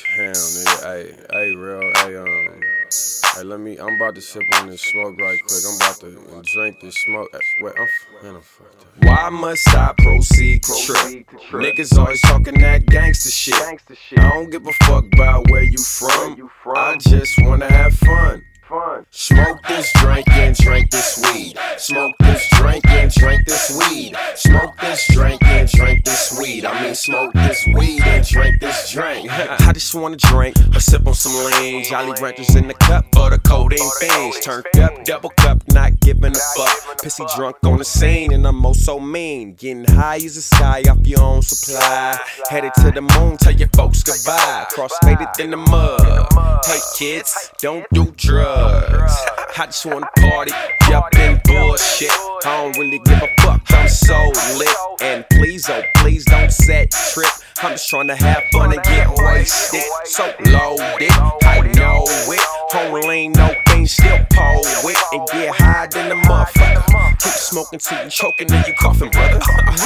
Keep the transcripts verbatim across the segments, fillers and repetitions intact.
Damn, nigga. Hey, hey, real. Hey, um. Hey, let me. I'm about to sip on this smoke right quick. I'm about to drink this smoke. Wait, I'm. Man, I'm fucked up. Why must I proceed to trip? Niggas always talking that gangster shit. I don't give a fuck about where you from. I just wanna have fun. Smoke this drink and drink this weed. Smoke this drink and drink this weed. Smoke this drink and drink this weed. I mean, smoke this weed and drink this drink. I just wanna drink or sip on some lean. Jolly Ranchers in the cup for the codeine fiends. Turned up, double cup, not giving a fuck. Pissy drunk on the scene and I'm oh so mean. Getting high as the sky off your own supply. Headed to the moon, tell your folks goodbye. Cross-faded in the mud. Hey kids, don't do drugs. I just wanna party, jump in bullshit. I don't really give a fuck, I'm so lit. And please, oh please don't set trip. I'm just trying to have fun and get wasted. So loaded, I know it. Home lean, no things, still pole it. And get high than the motherfucker. Keep smoking till you choking and you coughing, brother.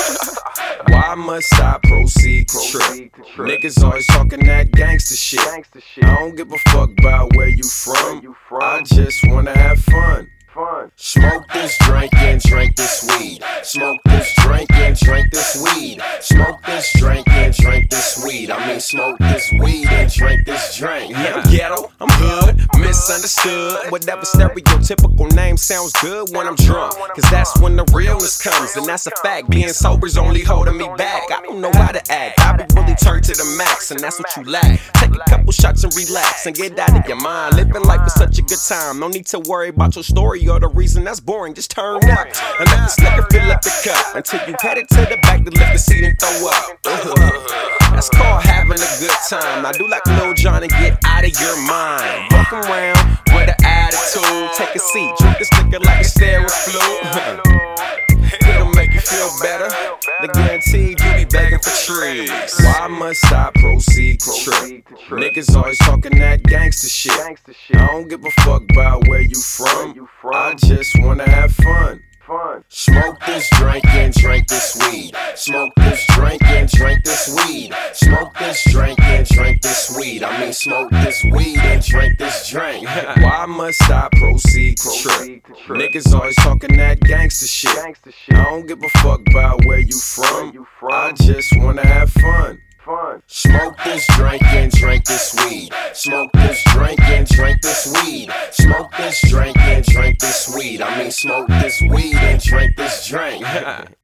Why must I proceed to trip? Niggas always talking that gangster shit. I don't give a fuck about where you from. I just wanna have fun. Smoke this drink and drink this weed. Smoke this drink and drink this weed. Smoke this drink and drink this weed. I mean, smoke this weed and drink this drink. Yeah, I'm ghetto, I'm hood, misunderstood. Whatever stereotypical name sounds good when I'm drunk. Cause that's when the realness comes, and that's a fact. Being sober's only holding me back. I don't know how to act. I be really turned to the max, and that's what you lack. Take a couple shots and relax and get out of your mind. Living life is such a good time. No need to worry about your story or the reason that's boring. Just turn up and let this liquor fill up the cup until you headed to the back to lift the seat and throw up. Uh-huh. That's called having a good time. I do like Lil Jon and get out of your mind. Walk around with an attitude. Take a seat, drink this liquor like a Steraflu. It'll make you feel better. The guaranteed you be begging for trees. Why must I proceed to trip? Niggas always talking that gangster shit. I don't give a fuck about where you from. I just wanna have fun. Smoke this drink and drink this weed. Smoke this drink and drink this weed. Smoke this drink and drink this weed. I mean, smoke this weed and drink this drink. Why must I proceed to trip? Niggas always talking that gangster shit. I don't give a fuck about where you from. I just wanna have fun. Smoke this drink and drink this weed. Smoke this drink and drink this weed. Smoke this drink and drink this weed. I mean, smoke this weed and drink this drink.